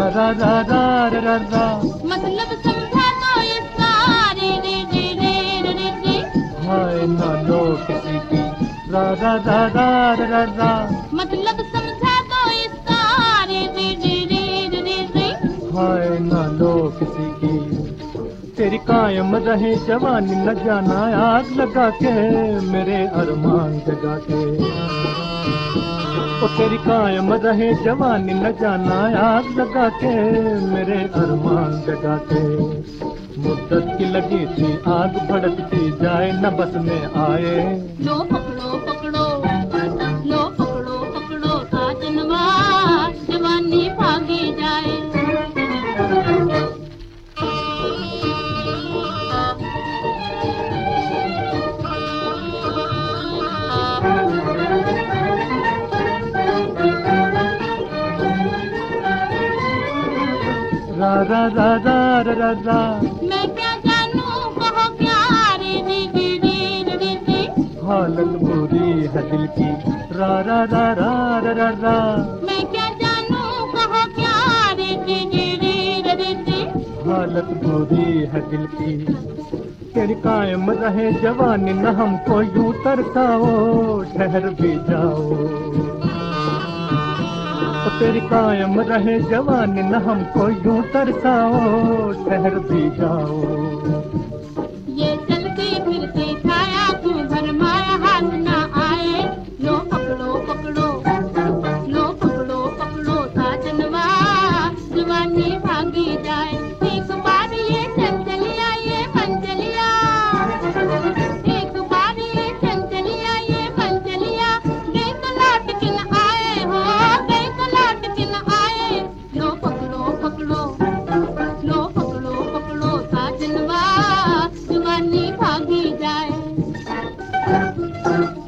रा रा रा रा रा रा। मतलब समझा तो इसका रे रे रे रे रे रे। हाय ना लो किसी की रा रा रा रा रा रा रा। मतलब समझा तो इसका रे रे रे रे रे रे। हाय ना लो किसी की। तेरी कायम रहे जवानी न जाना आग लगा के मेरे अरमान जगा के। ओ तेरी कायम रहे जवानी न जाना आग लगा के मेरे अरमान जगा के। मुद्दत की लगी थी आग भड़कती जाए न बस में आए। लो पकड़ो पकड़ो लो पकड़ो पकड़ो साजनवा जवानी भागी जाए। रा रा रा रा रा रा रा। मैं क्या जानूं कहो क्या रे रे रे रे रे रे। हालत बुरी है दिल की रा रा रा रा रा रा रा। मैं क्या जानूं कहो क्या रे रे रे रे रे रे। हालत बुरी है दिल की। तेरी कायम रहे जवानी न हमको यूं तरसाओ ठहर भी जाओ। तेरी कायम रहे जवानी न हमको यूं तरसाओ ठहर भी जाओ। ये चलती फिरती छाया क्यों भरमाया हाथ ना आए। लो पकड़ो पकड़ो लो पकड़ो पकड़ो साजनवा जवानी भागी जाए। एक बार ये चंचलिया ये मंचलिया एक बार ये चंचलिया ये मंचलिया गई तो लौट के न आए हो गई तो लौट के न आए। लो पकड़ो पकड़ो लो पकड़ो पकड़ो साजनवा जवानी भागी जाए।